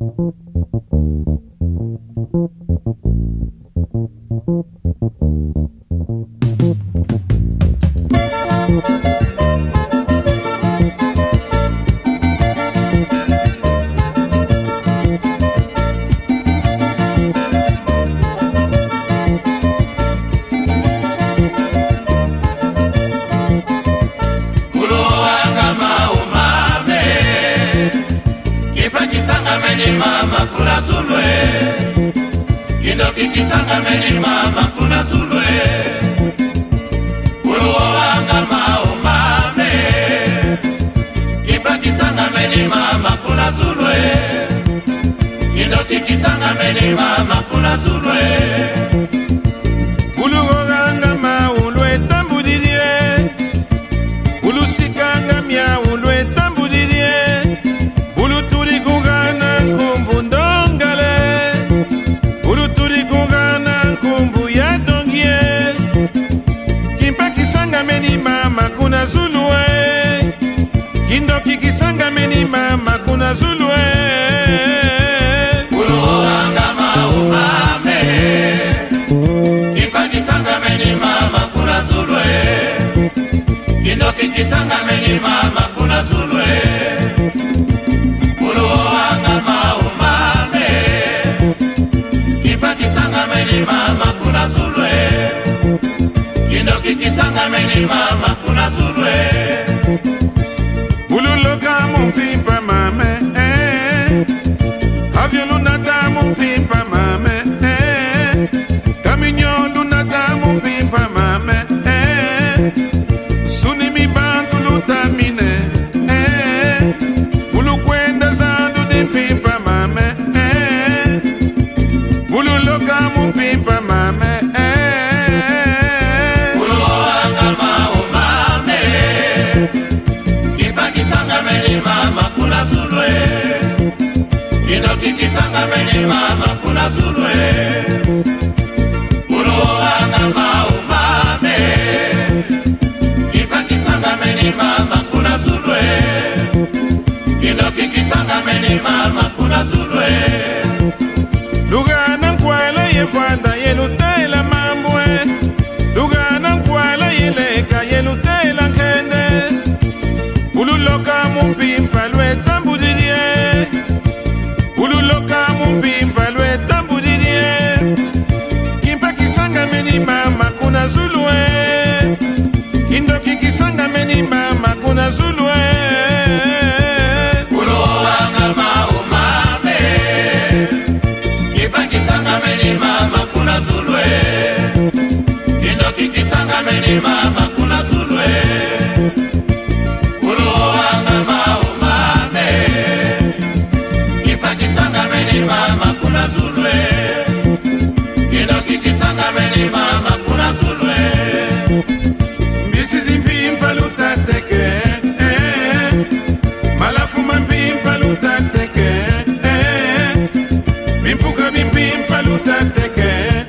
Mama kuna zulwe Kindo kikisanga meni mama kuna zulwe Uruwanga maumame Kipa kisanga meni mama kuna zulwe Kindo kikisanga meni mama kuna zulwe Uruwanga maulwe tambudirie Ulusikanga mia ulwe tambudirie Uluturi kungana nkumbu ndongale Uluturi kungana nkumbu ya dongie Kimpa kisanga meni mama kuna zulwe Kindo kikisanga meni mama kuna zulwe Uruwanga maumame Kimpa kisanga meni mama kuna zulwe Kindo kikisanga meni mama kuna zulwe Uruwanga maumame Kipa kisanga meni mama kuna zulwe Kindo kikisanga meni mama kuna zulwe Ululoka mumpimpa mame Avion lunata mumpimpa mame Camion lunata mumpimpa mame Sunimi bantu lutamine Ulukwenda zandu dimpimpa mame Ululoka mumpimpa mame Uruwanga maumame Kipa kisanga meni mama kuna zulwe Kindo kikisanga meni mama kuna zulwe Uruwanga maumame Kipa kisanga meni mama kuna zulwe Kindo kikisanga meni mama kuna zulwe Lugana nkwala yefanda yelutela mambwe Lugana nkwala yeleka yelutela nkende Ululoka mumpimpa lwe tambudirie Ululoka mumpimpa lwe tambudirie Kimpa kisanga meni mama kuna zulwe Kindo kikisanga meni mama kuna zulwe Uruwanga maumame Kipa kisanga meni mama kuna zulwe Kindo kikisanga meni mama kuna zulwe Uruwanga maumame Kipa kisanga meni mama kuna zulwe Kindo kikisanga meni mama kuna zulwe Mbisi zimpimpa lutateke Malafuma mpimpa lutateke Mimpuka mimpimpa lutateke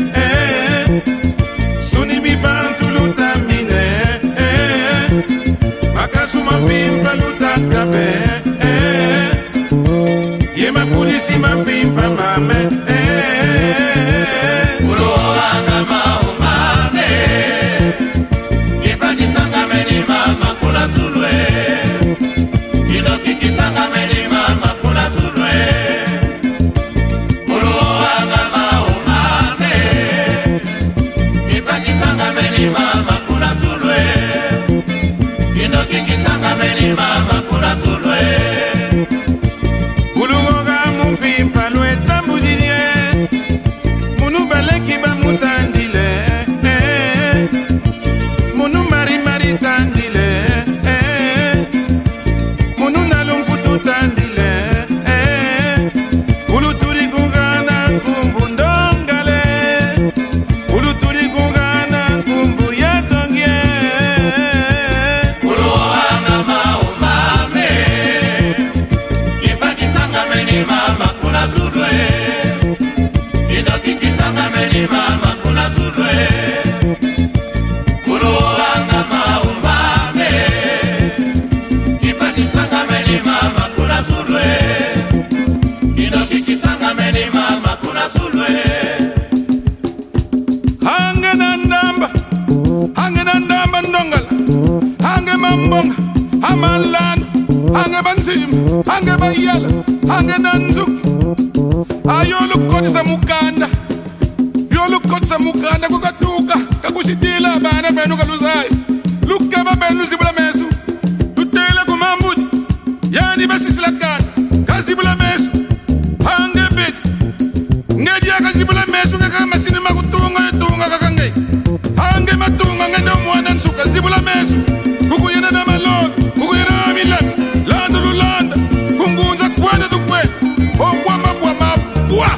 Suni mi bantu lutamine Makasuma mpimpa lutakabe Yema pulisi mampimpa mame Uruwanga maumame Kipa kisanga meni mama kuna zulwe Kindo kikisanga meni mama kuna zulwe Uruwanga maumame Kipa kisanga meni mama kuna zulwe Kindo kikisanga meni mama kuna zulwe Ulugoga mumpimpa lwe tambudirie Munu baleki ba mutandile Munu mari mari tandile Munu nalumputu tandile Uluturi kungana nkumbu ndongale Uluturi kungana nkumbu ya dongie Uruwanga maumame Kipa kisanga meni mama kuna zulwe Kindo kikisanga meni mama kuna zulwe Uruwanga maumame Kipa kisanga meni mama kuna zulwe Kindo kikisanga angena nzuki ayolukotisa mukanda yolukotisa mukanda kukatuka kakushitila bana benu kaluzayo lukeba benu zibula mesu lutele kumambudi yani basisila kanda kazibula mesu angebet ngedia kazibula mesu ngakamasini makutunga yetunga kakange ange matunga ngendo mwana nsuka zibula mesu kukuyena na malon kukuyena na milami landa lulanda kungunza kwenda tukwenda obwa mabwa mabwa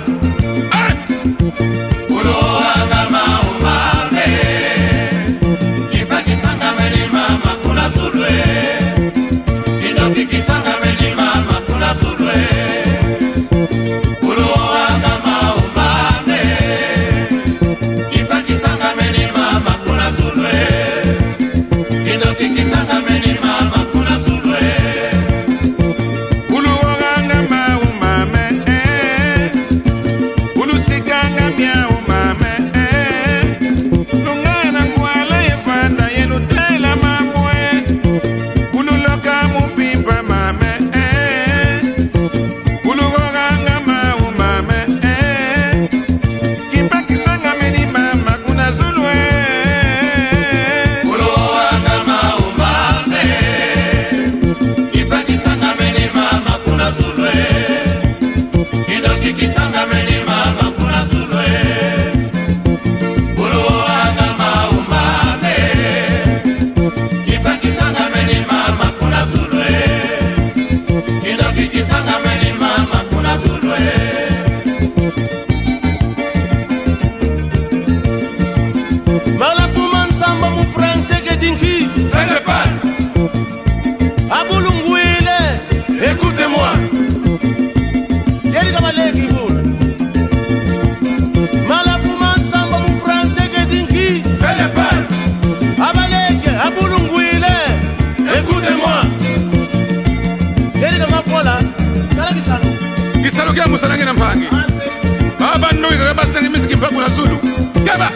musalangena mpange baba ndoyi kakabasitanga imisiki mpaka na Zulu keba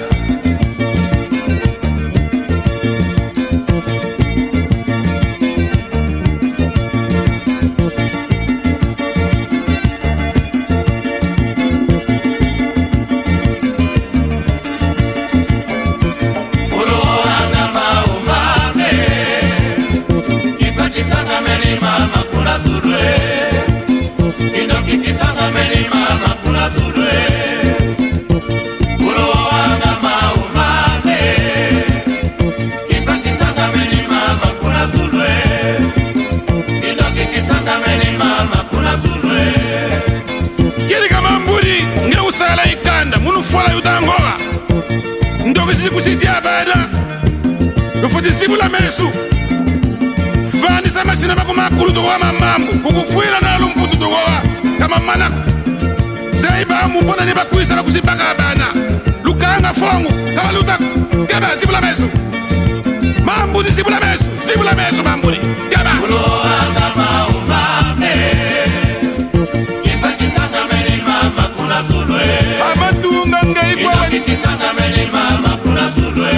kusitia bada lufuti zibula mesu vani sama sinema kumakulu tukowa mamambu kukufuila na lumputu tukowa kama manako zeiba mubona ni bakuisa na kusibaka bana lukanga fongu kama lutaku keba zibula mesu mambu ni zibula mesu mambu ni keba uloanga maumame kipakisanga meni mama kuna Zulwe amatunga ngaibwa kipakisanga meni mama kuna Zulwe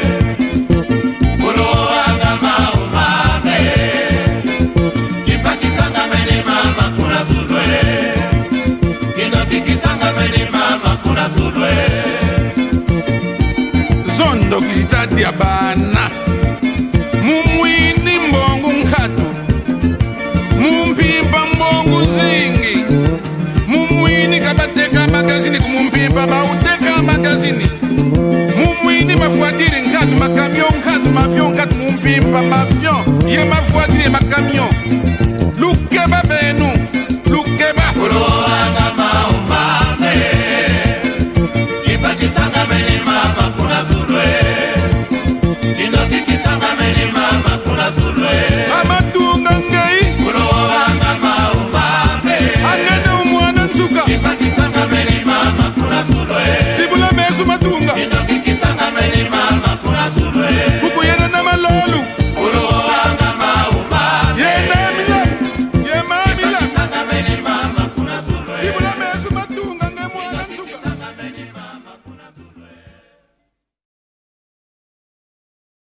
uloanga maumame kipakisanga meni mama kuna Zulwe kipakisanga meni mama kuna Zulwe zondo kizitati ya bana